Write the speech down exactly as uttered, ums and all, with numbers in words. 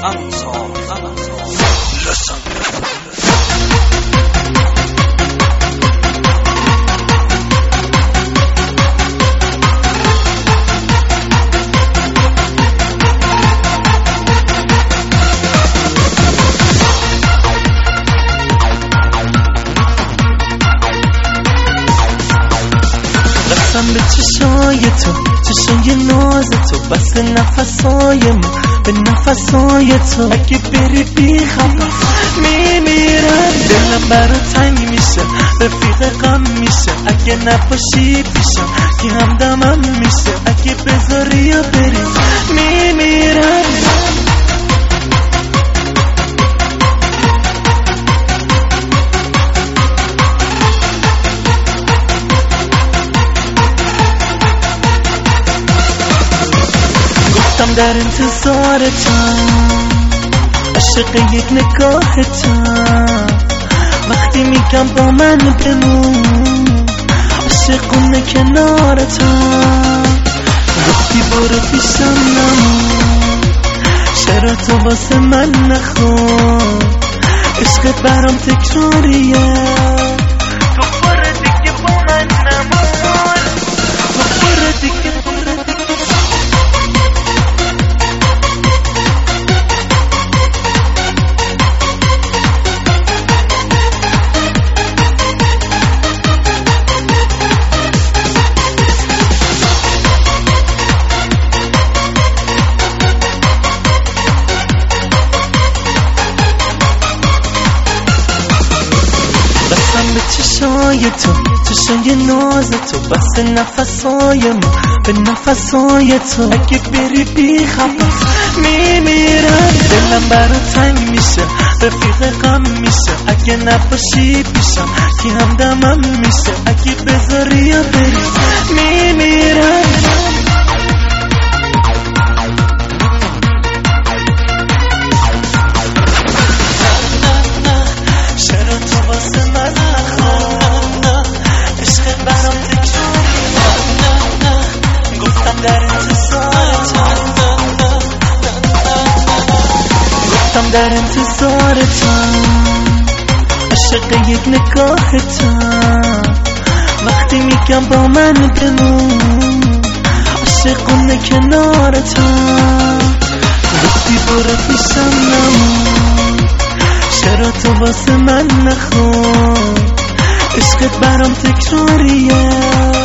به چشای تو، چشای ناز تو، بس نفسای ما به نفسای تو. اگه بری بی خبر میمیرم، دلم برا تنگ میشه، رفیق غم میشه. اگه نباشی پیشم که همدمم میشه، اگه بذاری یا بری میمیرم. در انتظارتم، عاشق یک نگاهتم. وقتی میگم با من بمون، عاشقونه کنارتم. گفتی برو پیشم نمون، چرا تو واسه من نخون؟ عشقت برام تکراریه، تو برو دیگه با من نمون، تو برو دیگه برو دیگه. به چشای تو، چشای ناز تو، بس نفسای ما به نفسای تو. اگه بری بی خبر میمیرم، دلم برا تنگ میشه، رفیق غم میشه. اگه نباشی پیشم که همدمم میشه، اگه بذاری یا بری میمیرم. در انتظارتم، عاشق یک نگاهتم. وقتی میگم با من بمون، عاشقونه کنارتم. گفتی برو پیشم نمون، چرا تو واسه من نخون؟ عشقت برام تکراریه،